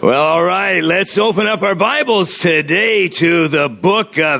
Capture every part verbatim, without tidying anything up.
Well, all right, let's open up our Bibles today to the book of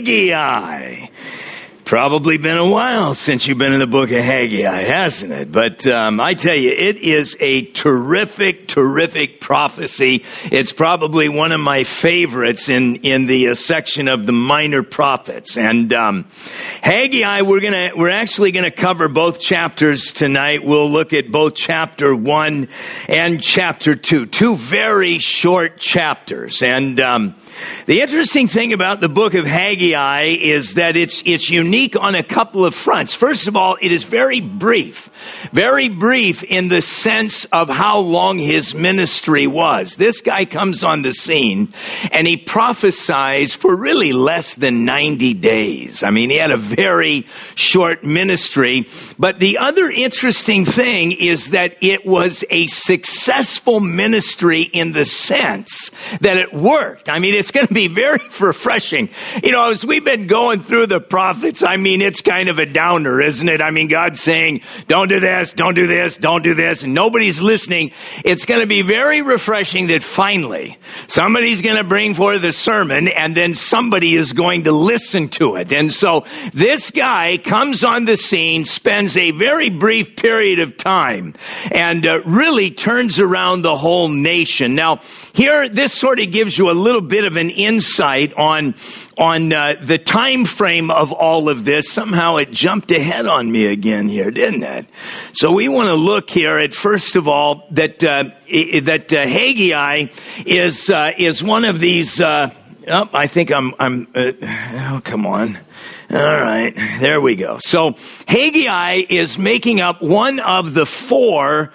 Haggai. Probably been a while since you've been in the book of Haggai, hasn't it? But um, I tell you, it is a terrific, terrific prophecy. It's probably one of my favorites in, in the uh, section of the minor prophets. And um, Haggai, we're gonna we're actually gonna cover both chapters tonight. We'll look at both chapter one and chapter two, two very short chapters. And um, the interesting thing about the book of Haggai is that it's it's unique on a couple of fronts. First of all, it is very brief. Very brief in the sense of how long his ministry was. This guy comes on the scene and he prophesies for really less than ninety days. I mean, he had a very short ministry. But the other interesting thing is that it was a successful ministry in the sense that it worked. I mean, it's going to be very refreshing. You know, as we've been going through the prophets, I mean, it's kind of a downer, isn't it? I mean, God's saying, don't do this, don't do this, don't do this, and nobody's listening. It's going to be very refreshing that finally somebody's going to bring forth a sermon and then somebody is going to listen to it. And so this guy comes on the scene, spends a very brief period of time, and uh, really turns around the whole nation. Now, here, this sort of gives you a little bit of an insight on on uh, the time frame of all of this. Somehow it jumped ahead on me again here, didn't it? So we want to look here at, first of all, that uh, that uh, Haggai is uh, is one of these. Uh, oh, I think I'm. I'm. Uh, oh, come on. All right, there we go. So Haggai is making up one of the four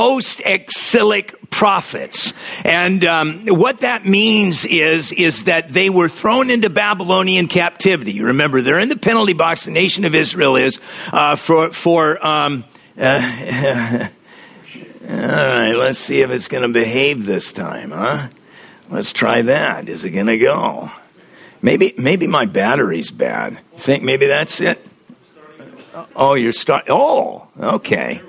post-exilic prophets. And um, what that means is, is that they were thrown into Babylonian captivity. You remember, they're in the penalty box, the nation of Israel is, uh, for, for um, uh, all right, let's see if it's going to behave this time, huh? Let's try that. Is it going to go? Maybe, maybe my battery's bad. Think maybe that's it? Oh, you're start. Oh, okay.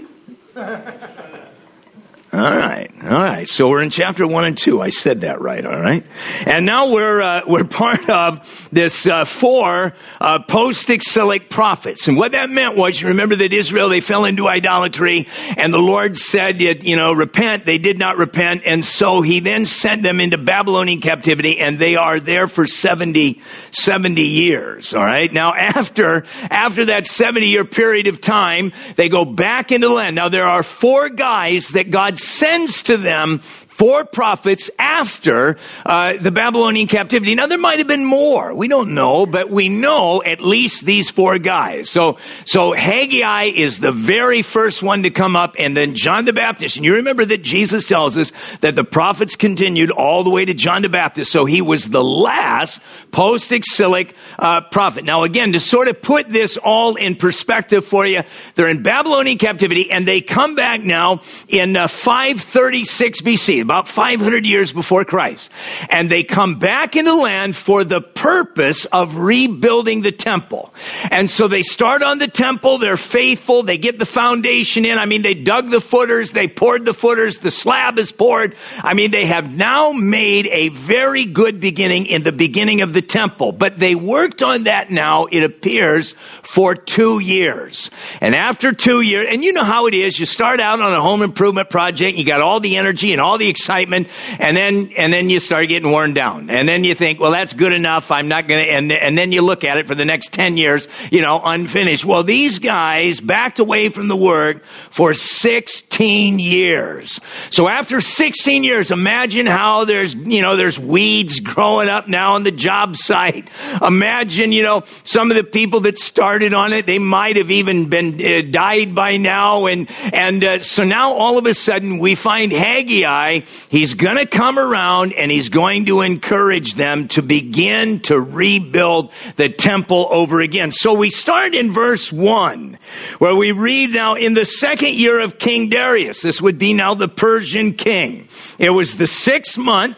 All right, all right. So we're in chapter one and two. I said that right, all right. And now we're uh, we're part of this uh, four uh, post-exilic prophets. And what that meant was, you remember that Israel, they fell into idolatry, and the Lord said, you know, repent. They did not repent, and so He then sent them into Babylonian captivity, and they are there for seventy, seventy years. All right. Now after after that seventy-year period of time, they go back into the land. Now there are four guys that God sends to them, four prophets after uh, the Babylonian captivity. Now, there might have been more. We don't know, but we know at least these four guys. So, so Haggai is the very first one to come up, and then John the Baptist. And you remember that Jesus tells us that the prophets continued all the way to John the Baptist. So he was the last post-exilic uh, prophet. Now, again, to sort of put this all in perspective for you, they're in Babylonian captivity, and they come back now in uh, five thirty-six B C, about five hundred years before Christ. And they come back into the land for the purpose of rebuilding the temple. And so they start on the temple. They're faithful. They get the foundation in. I mean, they dug the footers. They poured the footers. The slab is poured. I mean, they have now made a very good beginning in the beginning of the temple. But they worked on that now, it appears, for two years. And after two years, and you know how it is, you start out on a home improvement project, you got all the energy and all the excitement, and then and then you start getting worn down. And then you think, well, that's good enough. I'm not going to, and, and then you look at it for the next ten years, you know, unfinished. Well, these guys backed away from the work for sixteen years. So after sixteen years, imagine how there's, you know, there's weeds growing up now on the job site. Imagine, you know, some of the people that started on it, they might have even been uh, died by now. And, and uh, so now all of a sudden we find Haggai. He's going to come around and he's going to encourage them to begin to rebuild the temple over again. So we start in verse one, where we read, now in the second year of King Darius, this would be now the Persian king. It was the sixth month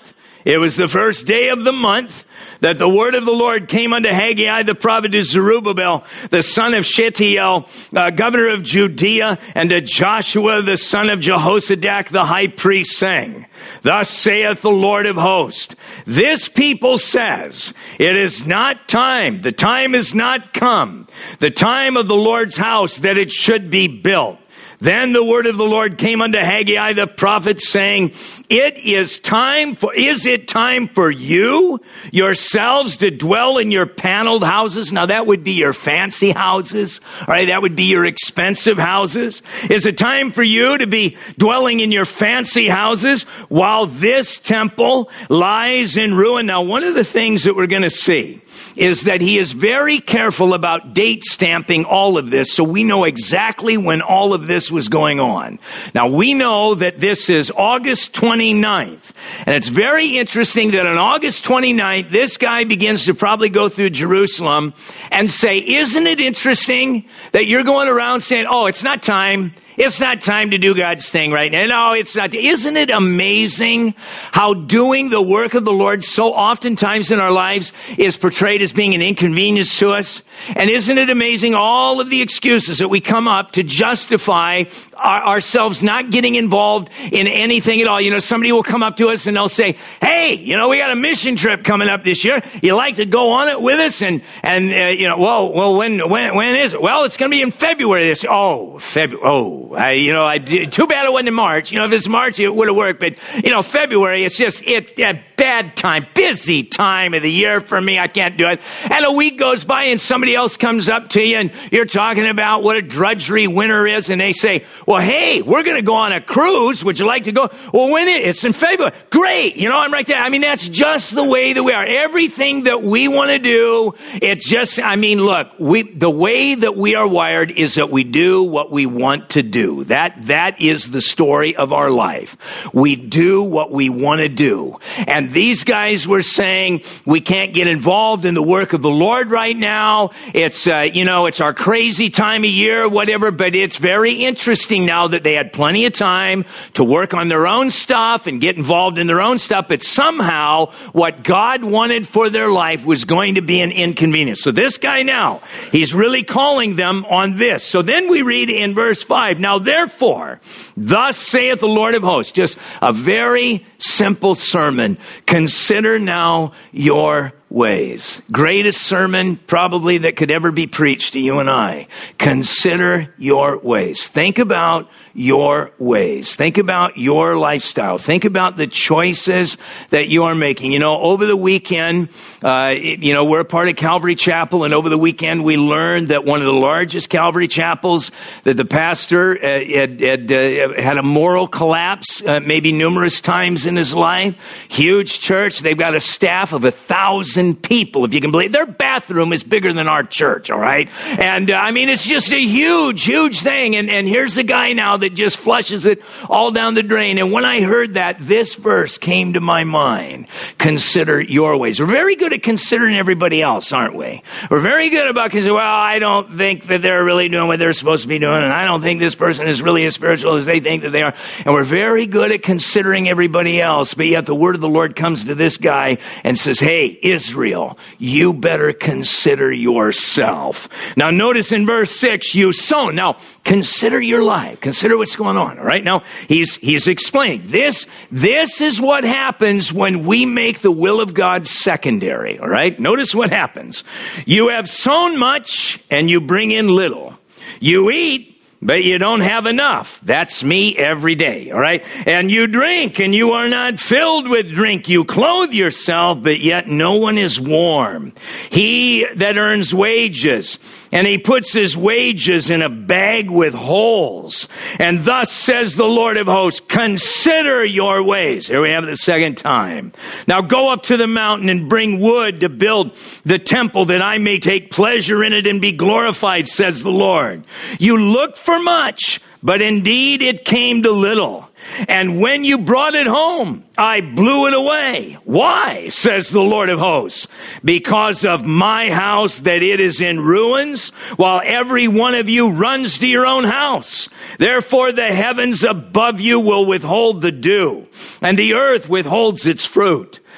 It was the first day of the month that the word of the Lord came unto Haggai the prophet to Zerubbabel, the son of Shealtiel, uh, governor of Judea, and to Joshua, the son of Jehozadak, the high priest, saying, Thus saith the Lord of hosts, this people says, it is not time, the time is not come, the time of the Lord's house that it should be built. Then the word of the Lord came unto Haggai the prophet, saying, It is time for, is it time for you yourselves to dwell in your paneled houses? Now that would be your fancy houses, all right? That would be your expensive houses. Is it time for you to be dwelling in your fancy houses while this temple lies in ruin? Now, one of the things that we're going to see is that he is very careful about date stamping all of this, so we know exactly when all of this was going on. Now, we know that this is August twenty-ninth, and it's very interesting that on August twenty-ninth, this guy begins to probably go through Jerusalem and say, isn't it interesting that you're going around saying, oh, it's not time. It's not time to do God's thing right now. No, it's not. Isn't it amazing how doing the work of the Lord so oftentimes in our lives is portrayed as being an inconvenience to us? And isn't it amazing all of the excuses that we come up to justify our, ourselves not getting involved in anything at all? You know, somebody will come up to us and they'll say, hey, you know, we got a mission trip coming up this year. You like to go on it with us? And, and uh, you know, well, well, when, when, when is it? Well, it's going to be in February this year. Oh, February. Oh. I, you know, I too bad it wasn't in March. You know, if it's March, it would have worked. But, you know, February, it's just it, a bad time, busy time of the year for me. I can't do it. And a week goes by and somebody else comes up to you and you're talking about what a drudgery winter is. And they say, well, hey, we're going to go on a cruise. Would you like to go? Well, when it, it's in February. Great. You know, I'm right there. I mean, that's just the way that we are. Everything that we want to do, it's just, I mean, look, we, the way that we are wired is that we do what we want to do. That, that is the story of our life. We do what we want to do. And these guys were saying, we can't get involved in the work of the Lord right now. It's, uh, you know, it's our crazy time of year, whatever, but it's very interesting now that they had plenty of time to work on their own stuff and get involved in their own stuff, but somehow what God wanted for their life was going to be an inconvenience. So this guy now, he's really calling them on this. So then we read in verse five, now therefore, thus saith the Lord of hosts, just a very simple sermon. Consider now your ways. Greatest sermon probably that could ever be preached to you and I. Consider your ways. Think about your ways. Think about your lifestyle. Think about the choices that you are making. You know, over the weekend, uh, it, you know, we're a part of Calvary Chapel, and over the weekend we learned that one of the largest Calvary chapels, that the pastor uh, had, had, uh, had a moral collapse, uh, maybe numerous times in his life. Huge church. They've got a staff of a thousand people, if you can believe. Their bathroom is bigger than our church, all right? And uh, I mean, it's just a huge, huge thing. And, and here's the guy now that just flushes it all down the drain. And when I heard that, this verse came to my mind. Consider your ways. We're very good at considering everybody else, aren't we? We're very good about considering, well, I don't think that they're really doing what they're supposed to be doing, and I don't think this person is really as spiritual as they think that they are. And we're very good at considering everybody else, but yet the word of the Lord comes to this guy and says, hey, Israel, you better consider yourself. Now notice in verse six, you sown. Now consider your life. Consider what's going on. All right. Now he's, he's explaining this. This is what happens when we make the will of God secondary. All right. Notice what happens. You have sown much and you bring in little. You eat, but you don't have enough. That's me every day, all right? And you drink, and you are not filled with drink. You clothe yourself, but yet no one is warm. He that earns wages, and he puts his wages in a bag with holes. And thus says the Lord of hosts, consider your ways. Here we have it the second time. Now go up to the mountain and bring wood to build the temple, that I may take pleasure in it and be glorified, says the Lord. You look for much, but indeed it came to little. And when you brought it home, I blew it away. Why, says the Lord of hosts? Because of my house, that it is in ruins, while every one of you runs to your own house. Therefore the heavens above you will withhold the dew, and the earth withholds its fruit.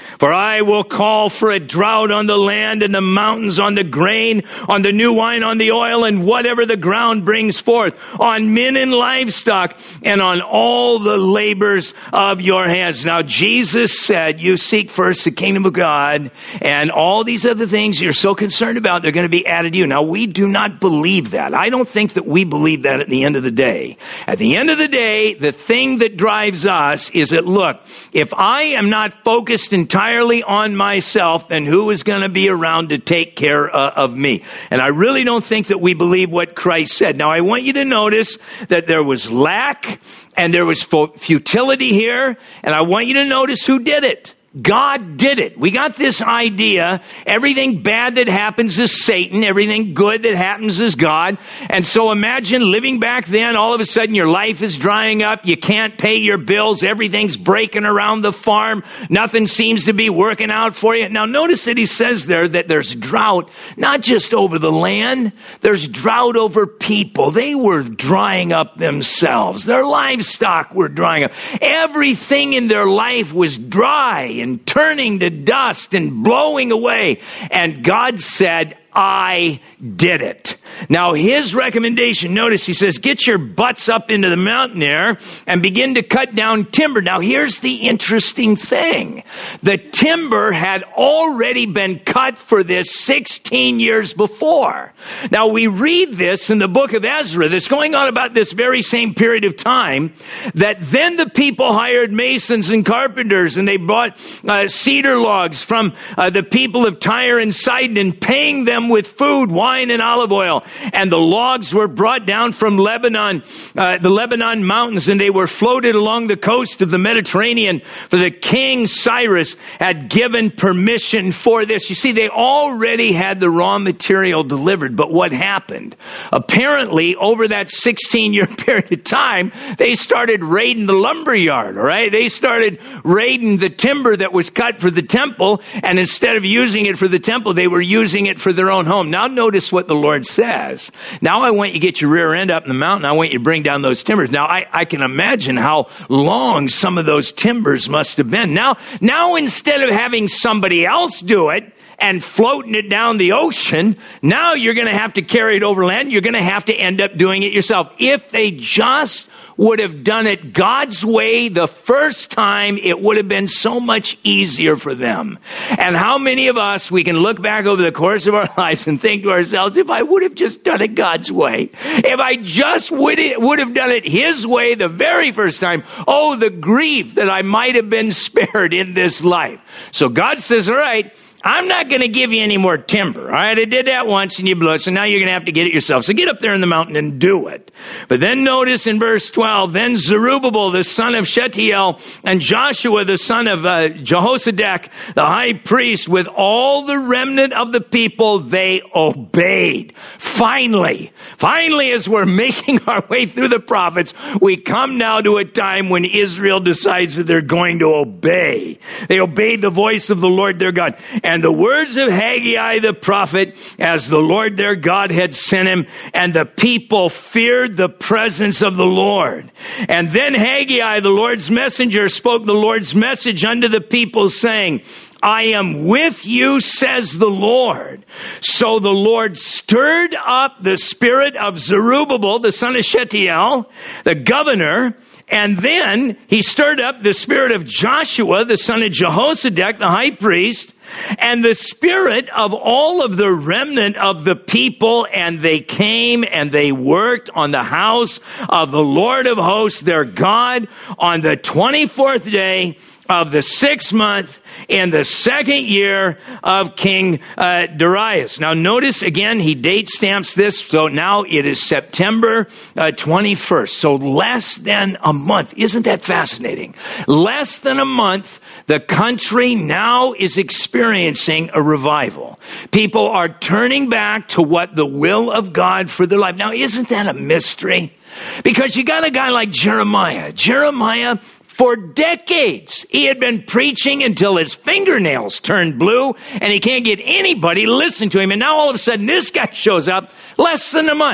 For I will call for a drought on the land and the mountains, on the grain, on the new wine, on the oil, and whatever the ground brings forth, on men and livestock, and on all the labors of your hands. Now, Jesus said, you seek first the kingdom of God, and all these other things you're so concerned about, they're going to be added to you. Now, we do not believe that. I don't think that we believe that at the end of the day. At the end of the day, the thing that drives us is that, look, if I am not focused entirely entirely on myself, then who is going to be around to take care uh, of me? And I really don't think that we believe what Christ said. Now, I want you to notice that there was lack and there was futility here, and I want you to notice who did it. God did it. We got this idea, everything bad that happens is Satan, everything good that happens is God. And so imagine living back then, all of a sudden your life is drying up, you can't pay your bills, everything's breaking around the farm, nothing seems to be working out for you. Now notice that he says there that there's drought, not just over the land, there's drought over people. They were drying up themselves. Their livestock were drying up. Everything in their life was dry and turning to dust and blowing away. And God said, I did it. Now, his recommendation, notice he says, get your butts up into the mountain there and begin to cut down timber. Now, here's the interesting thing. The timber had already been cut for this sixteen years before. Now, we read this in the book of Ezra, that's going on about this very same period of time, that then the people hired masons and carpenters, and they brought uh, cedar logs from uh, the people of Tyre and Sidon, and paying them with food, wine, and olive oil. And the logs were brought down from Lebanon, uh, the Lebanon mountains, and they were floated along the coast of the Mediterranean, for the king Cyrus had given permission for this. You see, they already had the raw material delivered, but what happened? Apparently, over that sixteen-year period of time, they started raiding the lumber yard, all right? They started raiding the timber that was cut for the temple, and instead of using it for the temple, they were using it for their own home. Now notice what the Lord says. Now I want you to get your rear end up in the mountain. I want you to bring down those timbers. Now I, I can imagine how long some of those timbers must have been. Now, now instead of having somebody else do it and floating it down the ocean, now you're going to have to carry it over land. You're going to have to end up doing it yourself. If they just would have done it God's way the first time, it would have been so much easier for them. And how many of us, we can look back over the course of our lives and think to ourselves, if I would have just done it God's way, if I just would, would have done it his way the very first time, oh, the grief that I might have been spared in this life. So God says, all right, I'm not going to give you any more timber. All right, I did that once and you blew it, so now you're going to have to get it yourself. So get up there in the mountain and do it. But then notice in verse twelve, then Zerubbabel, the son of Shealtiel, and Joshua, the son of uh, Jehozadak, the high priest, with all the remnant of the people, they obeyed. Finally, finally, as we're making our way through the prophets, we come now to a time when Israel decides that they're going to obey. They obeyed the voice of the Lord their God. And the words of Haggai the prophet, as the Lord their God had sent him, and the people feared the presence of the Lord. And then Haggai, the Lord's messenger, spoke the Lord's message unto the people, saying, I am with you, says the Lord. So the Lord stirred up the spirit of Zerubbabel, the son of Shealtiel, the governor, and then he stirred up the spirit of Joshua, the son of Jehozadak, the high priest, and the spirit of all of the remnant of the people, and they came and they worked on the house of the Lord of hosts, their God, on the twenty-fourth day of the sixth month in the second year of King uh, Darius. Now notice again, he date stamps this, so now it is September uh, twenty-first, so less than a month. Isn't that fascinating? Less than a month, the country now is experiencing a revival. People are turning back to what the will of God for their life. Now isn't that a mystery? Because you got a guy like Jeremiah. Jeremiah, for decades, he had been preaching until his fingernails turned blue, and he can't get anybody to listen to him. And now all of a sudden, this guy shows up less than a month.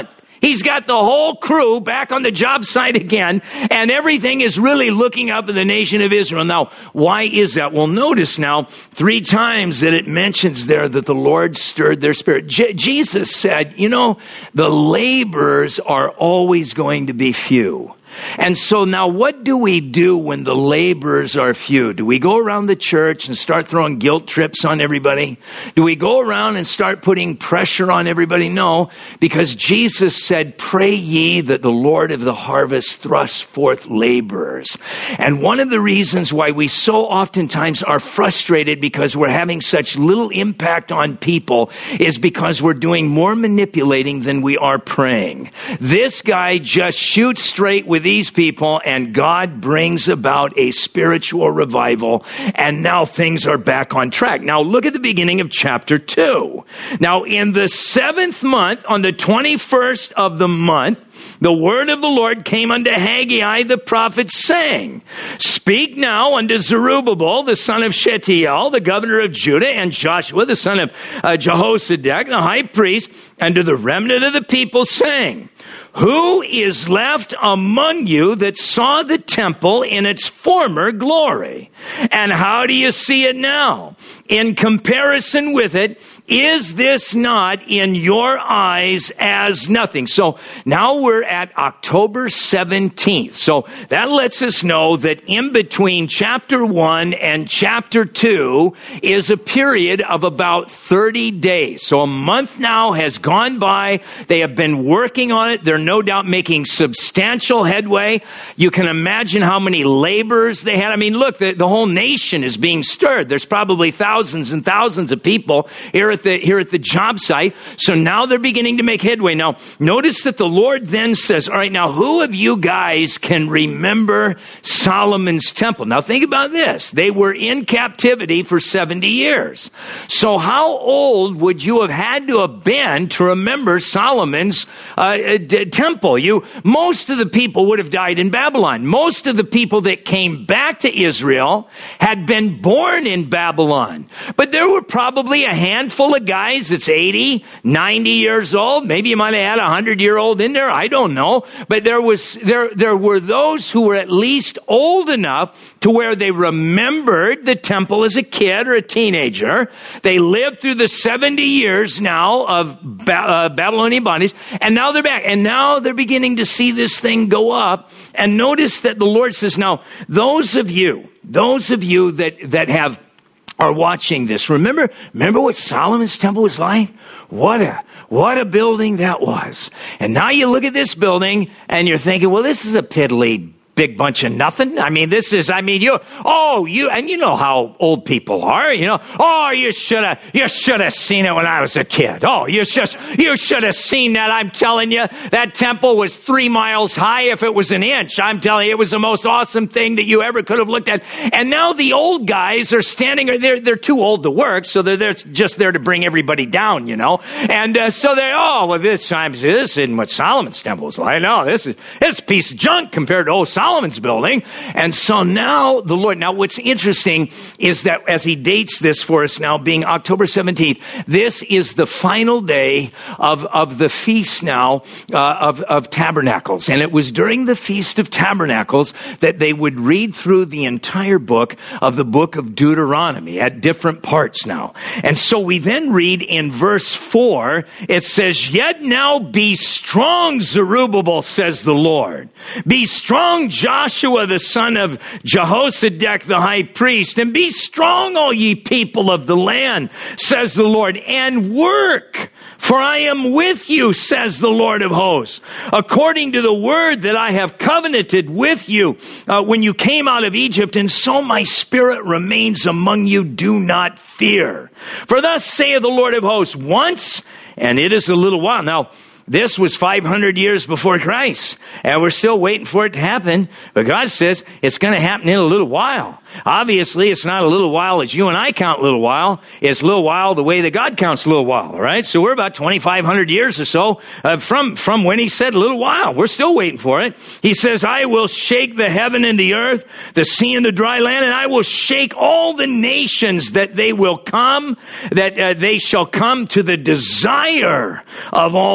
He's got the whole crew back on the job site again, and everything is really looking up at the nation of Israel. Now, why is that? Well, notice now three times that it mentions there that the Lord stirred their spirit. Je- Jesus said, you know, the laborers are always going to be few. And so now what do we do when the laborers are few? Do we go around the church and start throwing guilt trips on everybody? Do we go around and start putting pressure on everybody? No, because Jesus said, pray ye that the Lord of the harvest thrust forth laborers. And one of the reasons why we so oftentimes are frustrated because we're having such little impact on people is because we're doing more manipulating than we are praying. This guy just shoots straight with these people, and God brings about a spiritual revival, and now things are back on track. Now look at the beginning of chapter two. Now in the seventh month, on the twenty-first of the month, the word of the Lord came unto Haggai the prophet, saying, speak now unto Zerubbabel, the son of Shealtiel, the governor of Judah, and Joshua, the son of uh, Jehozadak, the high priest, and to the remnant of the people, saying, who is left among you that saw the temple in its former glory? And how do you see it now? In comparison with it, is this not in your eyes as nothing? So now we're at October seventeenth. So that lets us know that in between chapter one and chapter two is a period of about thirty days. So a month now has gone by. They have been working on it. They're no doubt making substantial headway. You can imagine how many laborers they had. I mean, look, the, the whole nation is being stirred. There's probably thousands and thousands of people here at the here at the job site. So now they're beginning to make headway. Now, notice that the Lord then says, all right, now who of you guys can remember Solomon's temple? Now think about this. They were in captivity for seventy years. So how old would you have had to have been to remember Solomon's uh, d- temple? You, most of the people would have died in Babylon. Most of the people that came back to Israel had been born in Babylon. But there were probably a handful of guys that's eighty, ninety years old. Maybe you might have had a hundred year old in there. I don't know. But there was, there, there were those who were at least old enough to where they remembered the temple as a kid or a teenager. They lived through the seventy years now of ba- uh, Babylonian bondage, and now they're back. And now they're beginning to see this thing go up. And notice that the Lord says, now, those of you, those of you that, that have, are watching this, remember, remember what Solomon's temple was like? What a, what a building that was. And now you look at this building and you're thinking, well, this is a piddly big bunch of nothing. I mean, this is, I mean, you, oh, you, and you know how old people are, you know, oh, you should have, you should have seen it when I was a kid. Oh, you just, you should have seen that. I'm telling you, that temple was three miles high if it was an inch. I'm telling you, it was the most awesome thing that you ever could have looked at. And now the old guys are standing, they're, they're too old to work, so they're, they're just there to bring everybody down, you know. And uh, so they, oh, well, this time, this isn't what Solomon's temple was like. No, this is, this is a piece of junk compared to, oh, Solomon's building. And so now the Lord, now what's interesting is that as he dates this for us now being October seventeenth, this is the final day of, of the feast now uh, of, of Tabernacles. And it was during the Feast of Tabernacles that they would read through the entire book of the book of Deuteronomy at different parts now. And so we then read in verse four, it says, yet now be strong, Zerubbabel, says the Lord. Be strong, Joshua, the son of Jehozadak, the high priest, and be strong, all ye people of the land, says the Lord, and work, for I am with you, says the Lord of hosts, according to the word that I have covenanted with you uh, when you came out of Egypt, and so my spirit remains among you. Do not fear. For thus saith the Lord of hosts, once, and it is a little while. Now, this was five hundred years before Christ, and we're still waiting for it to happen. But God says it's going to happen in a little while. Obviously, it's not a little while as you and I count a little while. It's a little while the way that God counts a little while, all right? So we're about twenty-five hundred years or so uh, from, from when he said a little while. We're still waiting for it. He says, I will shake the heaven and the earth, the sea and the dry land, and I will shake all the nations that they will come, that uh, they shall come to the desire of all nations.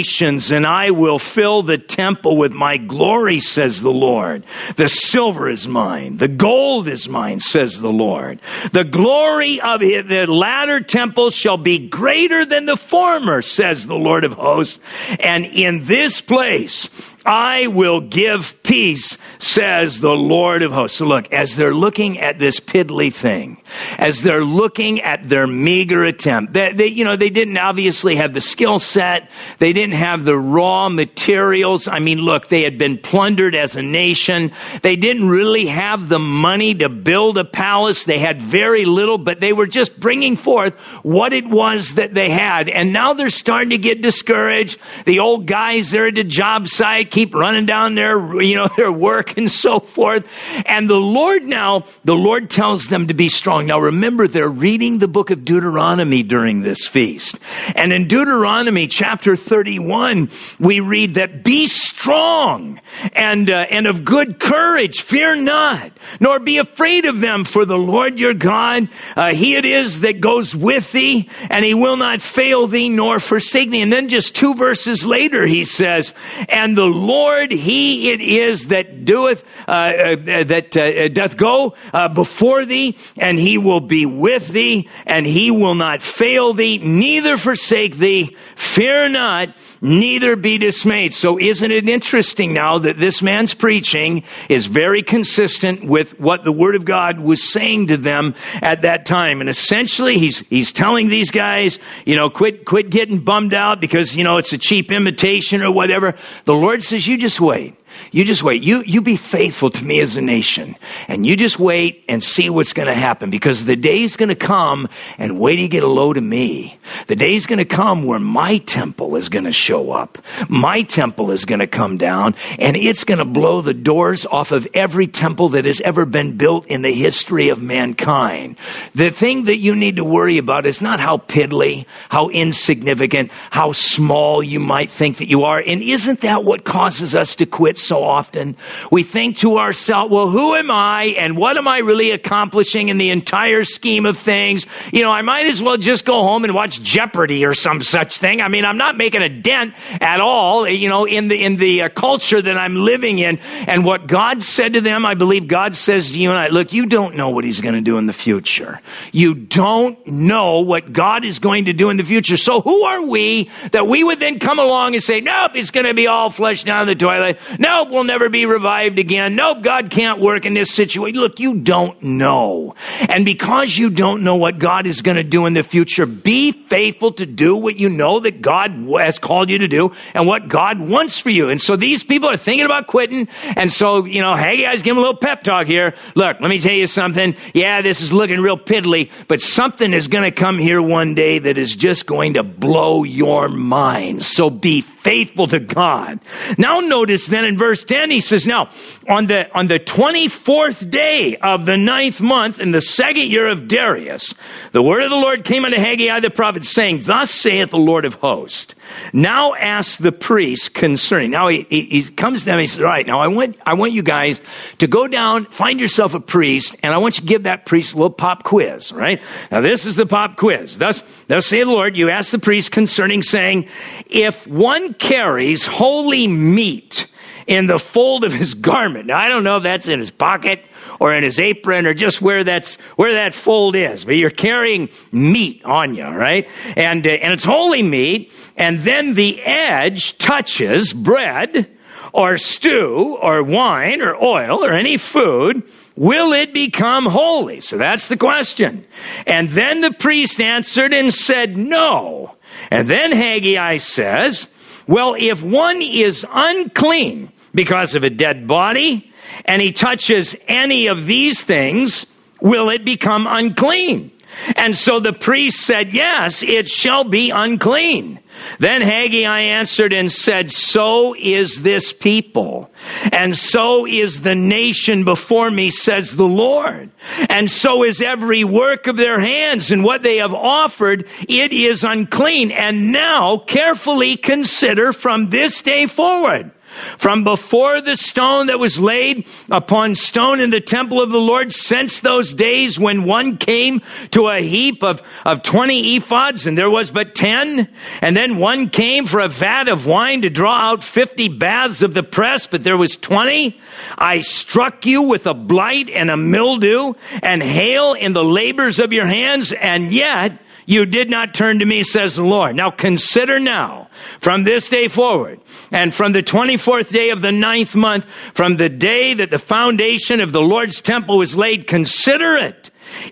nations, and I will fill the temple with my glory, says the Lord. The silver is mine. The gold is mine, says the Lord. The glory of the latter temple shall be greater than the former, says the Lord of hosts. And in this place I will give peace, says the Lord of hosts. So look, as they're looking at this piddly thing, as they're looking at their meager attempt, they, they, you know, they didn't obviously have the skill set. They didn't have the raw materials. I mean, look, they had been plundered as a nation. They didn't really have the money to build a palace. They had very little, but they were just bringing forth what it was that they had. And now they're starting to get discouraged. The old guys there at the job site keep running down their, you know, their work and so forth. And the Lord now, the Lord tells them to be strong. Now remember, they're reading the book of Deuteronomy during this feast. And in Deuteronomy chapter thirty-one, we read that be strong and, uh, and of good courage. Fear not, nor be afraid of them, for the Lord your God, uh, he it is that goes with thee, and he will not fail thee nor forsake thee. And then just two verses later, he says, and the Lord, he it is that doeth, uh, uh, that uh, doth go uh, before thee, and he will be with thee, and he will not fail thee, neither forsake thee. Fear not, neither be dismayed. So isn't it interesting now that this man's preaching is very consistent with what the Word of God was saying to them at that time? And essentially, he's he's telling these guys, you know, quit quit getting bummed out because, you know, it's a cheap imitation or whatever. The Lord says, you just wait. You just wait. You you be faithful to me as a nation. And you just wait and see what's going to happen. Because the day's going to come, and wait till you get a load of me. The day's going to come where my temple is going to show up. My temple is going to come down, and it's going to blow the doors off of every temple that has ever been built in the history of mankind. The thing that you need to worry about is not how piddly, how insignificant, how small you might think that you are. And isn't that what causes us to quit so often? We think to ourselves, well, who am I and what am I really accomplishing in the entire scheme of things? You know, I might as well just go home and watch Jeopardy or some such thing. I mean, I'm not making a dent at all, you know, in the in the uh, culture that I'm living in. And what God said to them, I believe God says to you and I, look, you don't know what he's going to do in the future. You don't know what God is going to do in the future. So who are we that we would then come along and say, nope, it's going to be all flushed down the toilet. Nope, we'll never be revived again. Nope, God can't work in this situation. Look, you don't know. And because you don't know what God is going to do in the future, be faithful to do what you know that God has called you to do and what God wants for you. And so these people are thinking about quitting. And so, you know, hey guys, give them a little pep talk here. Look, let me tell you something. Yeah, this is looking real piddly, but something is going to come here one day that is just going to blow your mind. So be faithful to God. Now notice then in verse ten, he says, now on the, on the twenty-fourth day of the ninth month in the second year of Darius, the word of the Lord came unto Haggai the prophet, saying, thus saith the Lord of hosts, now ask the priest concerning. Now he, he, he comes to them and he says, all right, now I want, I want you guys to go down, find yourself a priest, and I want you to give that priest a little pop quiz, right? Now this is the pop quiz. Thus, thus saith the Lord, you ask the priest concerning, saying, if one carries holy meat in the fold of his garment. Now, I don't know if that's in his pocket or in his apron or just where that's where that fold is, but you're carrying meat on you, right? And uh, and it's holy meat, and then the edge touches bread or stew or wine or oil or any food, will it become holy? So that's the question. And then the priest answered and said, no. And then Haggai says, well, if one is unclean because of a dead body, and he touches any of these things, will it become unclean? And so the priest said, yes, it shall be unclean. Then Haggai answered and said, so is this people, and so is the nation before me, says the Lord. And so is every work of their hands, and what they have offered, it is unclean. And now carefully consider from this day forward. From before the stone that was laid upon stone in the temple of the Lord, since those days when one came to a heap of, of twenty ephod, and there was but ten, and then one came for a vat of wine to draw out fifty baths of the press, but there was twenty. I struck you with a blight and a mildew and hail in the labors of your hands, and yet you did not turn to me, says the Lord. Now consider now, from this day forward, and from the twenty-fourth day of the ninth month, from the day that the foundation of the Lord's temple was laid, consider it.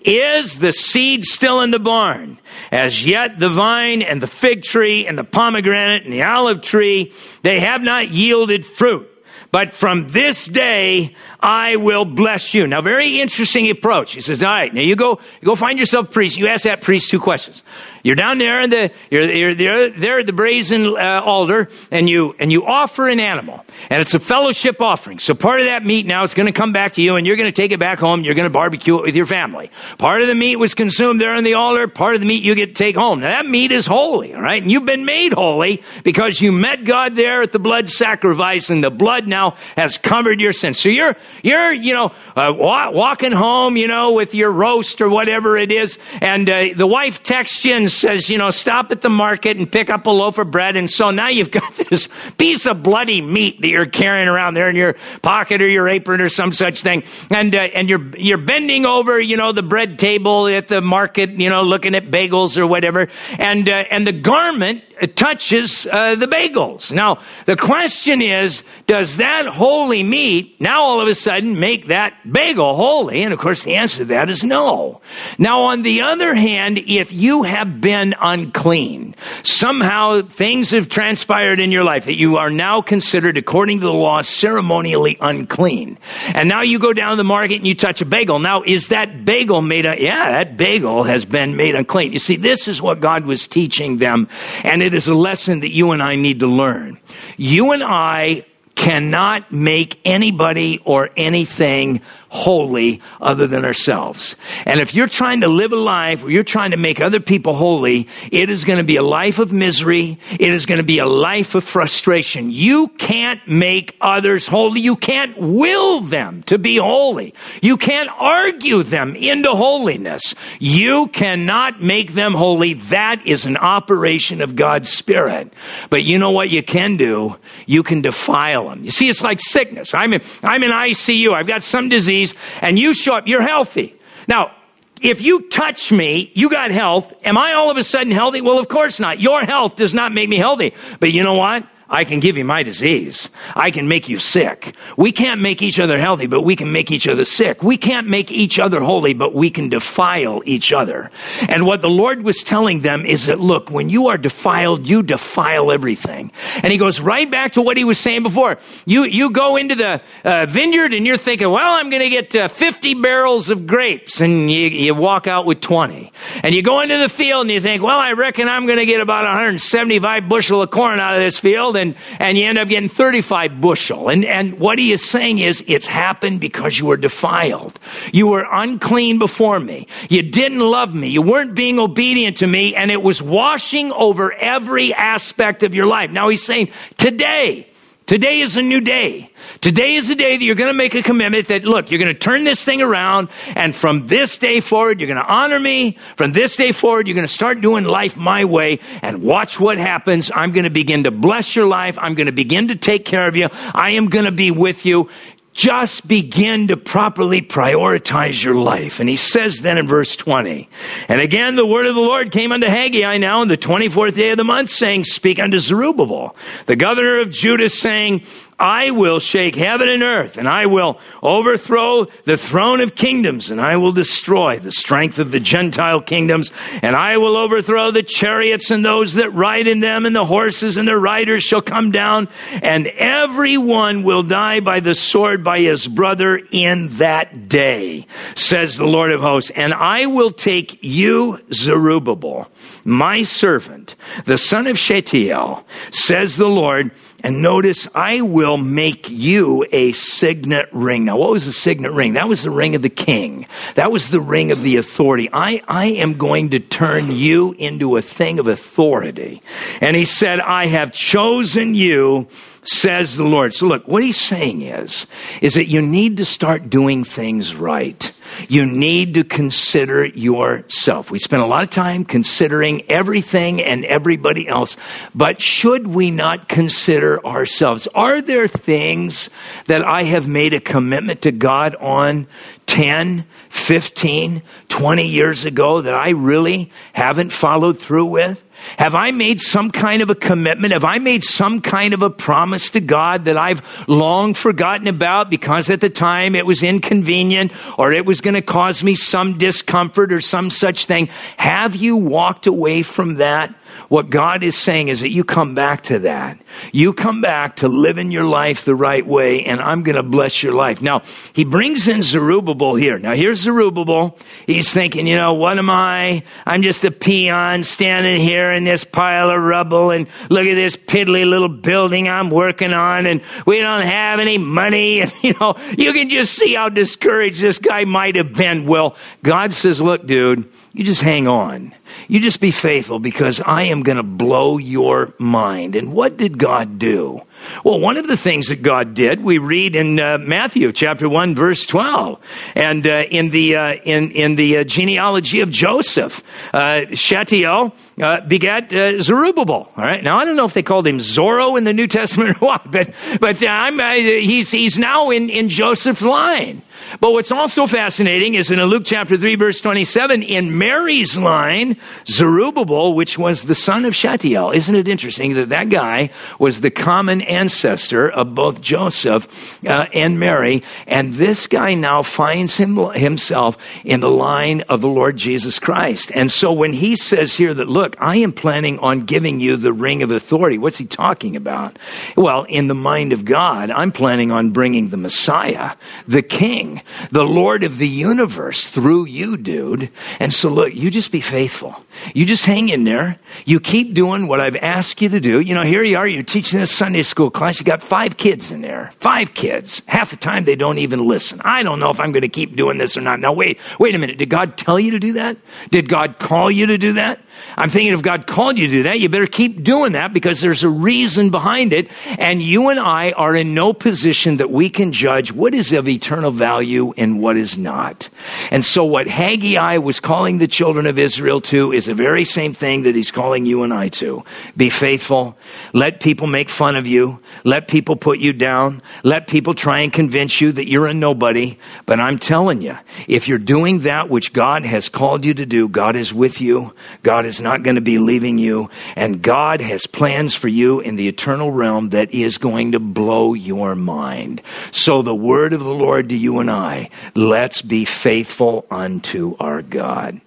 Is the seed still in the barn? As yet the vine and the fig tree and the pomegranate and the olive tree, they have not yielded fruit. But from this day, I will bless you. Now, very interesting approach. He says, all right, now you go, you go find yourself a priest. You ask that priest two questions. You're down there in the, you're, you're there, there at the brazen uh, altar, and you, and you offer an animal, and it's a fellowship offering. So part of that meat now is going to come back to you, and you're going to take it back home. You're going to barbecue it with your family. Part of the meat was consumed there on the altar. Part of the meat you get to take home. Now that meat is holy, all right? And you've been made holy because you met God there at the blood sacrifice, and the blood now has covered your sins. So you're, you're, you know, uh, wa- walking home, you know, with your roast or whatever it is, and uh, the wife texts you and says, you know, stop at the market and pick up a loaf of bread. And so now you've got this piece of bloody meat that you're carrying around there in your pocket or your apron or some such thing. And, uh, and you're, you're bending over, you know, the bread table at the market, you know, looking at bagels or whatever. And, uh, and the garment touches, uh, the bagels. Now, the question is, does that holy meat now all of a sudden make that bagel holy? And of course, the answer to that is no. Now, on the other hand, if you have been unclean, somehow things have transpired in your life that you are now considered, according to the law, ceremonially unclean. And now you go down to the market and you touch a bagel. Now, is that bagel made, a, yeah, that bagel has been made unclean. You see, this is what God was teaching them. And it is a lesson that you and I need to learn. You and I cannot make anybody or anything holy other than ourselves. And if you're trying to live a life where you're trying to make other people holy, it is going to be a life of misery. It is going to be a life of frustration. You can't make others holy. You can't will them to be holy. You can't argue them into holiness. You cannot make them holy. That is an operation of God's Spirit. But you know what you can do? You can defile them. You see, it's like sickness. I'm in, I'm in I C U. I've got some disease. And you show up, you're healthy. Now, if you touch me, you got health. Am I all of a sudden healthy? Well, of course not. Your health does not make me healthy. But you know what? I can give you my disease. I can make you sick. We can't make each other healthy, but we can make each other sick. We can't make each other holy, but we can defile each other. And what the Lord was telling them is that, look, when you are defiled, you defile everything. And he goes right back to what he was saying before. You, you go into the uh, vineyard and you're thinking, well, I'm going to get uh, fifty barrels of grapes. And you, you walk out with twenty. And you go into the field and you think, well, I reckon I'm going to get about one hundred seventy-five bushel of corn out of this field. And, and you end up getting thirty-five bushel. And, and what he is saying is, it's happened because you were defiled. You were unclean before me. You didn't love me. You weren't being obedient to me. And it was washing over every aspect of your life. Now he's saying, today, Today is a new day. Today is the day that you're going to make a commitment that, look, you're going to turn this thing around, and from this day forward, you're going to honor me. From this day forward, you're going to start doing life my way, and watch what happens. I'm going to begin to bless your life. I'm going to begin to take care of you. I am going to be with you. Just begin to properly prioritize your life. And he says then in verse twenty, and again the word of the Lord came unto Haggai now on the twenty-fourth day of the month, saying, speak unto Zerubbabel, the governor of Judah, saying, I will shake heaven and earth, and I will overthrow the throne of kingdoms, and I will destroy the strength of the Gentile kingdoms, and I will overthrow the chariots and those that ride in them, and the horses and the riders shall come down, and everyone will die by the sword by his brother in that day, says the Lord of hosts. And I will take you, Zerubbabel, my servant, the son of Shealtiel, says the Lord, And notice, I will make you a signet ring. Now, what was a signet ring? That was the ring of the king. That was the ring of the authority. I, I am going to turn you into a thing of authority. And he said, I have chosen you, says the Lord. So look, what he's saying is, is that you need to start doing things right. You need to consider yourself. We spend a lot of time considering everything and everybody else, but should we not consider ourselves? Are there things that I have made a commitment to God on ten, fifteen, twenty years ago that I really haven't followed through with? Have I made some kind of a commitment? Have I made some kind of a promise to God that I've long forgotten about because at the time it was inconvenient or it was going to cause me some discomfort or some such thing? Have you walked away from that? What God is saying is that you come back to that. You come back to living your life the right way, and I'm going to bless your life. Now, he brings in Zerubbabel here. Now, here's Zerubbabel. He's thinking, you know, what am I? I'm just a peon standing here in this pile of rubble, and look at this piddly little building I'm working on, and we don't have any money. And, you know, you can just see how discouraged this guy might have been. Well, God says, look, dude, you just hang on. You just be faithful because I am going to blow your mind. And what did God do? Well, one of the things that God did, we read in uh, Matthew chapter one, verse twelve. And uh, in the uh, in in the uh, genealogy of Joseph, uh, Shealtiel uh, begat uh, Zerubbabel. All right. Now, I don't know if they called him Zorro in the New Testament or what, but but uh, I'm, uh, he's he's now in, in Joseph's line. But what's also fascinating is in Luke chapter three, verse twenty-seven, in Mary's line, Zerubbabel, which was the son of Shealtiel. Isn't it interesting that that guy was the common ancestor of both Joseph uh, and Mary, and this guy now finds him, himself in the line of the Lord Jesus Christ. And so when he says here that, look, I am planning on giving you the ring of authority, what's he talking about? Well, in the mind of God, I'm planning on bringing the Messiah, the King, the Lord of the universe through you, dude. And so look, you just be faithful. You just hang in there. You keep doing what I've asked you to do. You know, here you are, you're teaching this Sunday school class. You got five kids in there. Five kids. Half the time they don't even listen. I don't know if I'm going to keep doing this or not. Now, wait, wait a minute. Did God tell you to do that? Did God call you to do that? I'm thinking if God called you to do that, you better keep doing that because there's a reason behind it. And you and I are in no position that we can judge what is of eternal value and what is not. And so what Haggai was calling the children of Israel to is the very same thing that he's calling you and I to. Be faithful. Let people make fun of you. Let people put you down. Let people try and convince you that you're a nobody. But I'm telling you, if you're doing that which God has called you to do, God is with you. God is not going to be leaving you. And God has plans for you in the eternal realm that is going to blow your mind. So the word of the Lord to you and I, let's be faithful unto our God.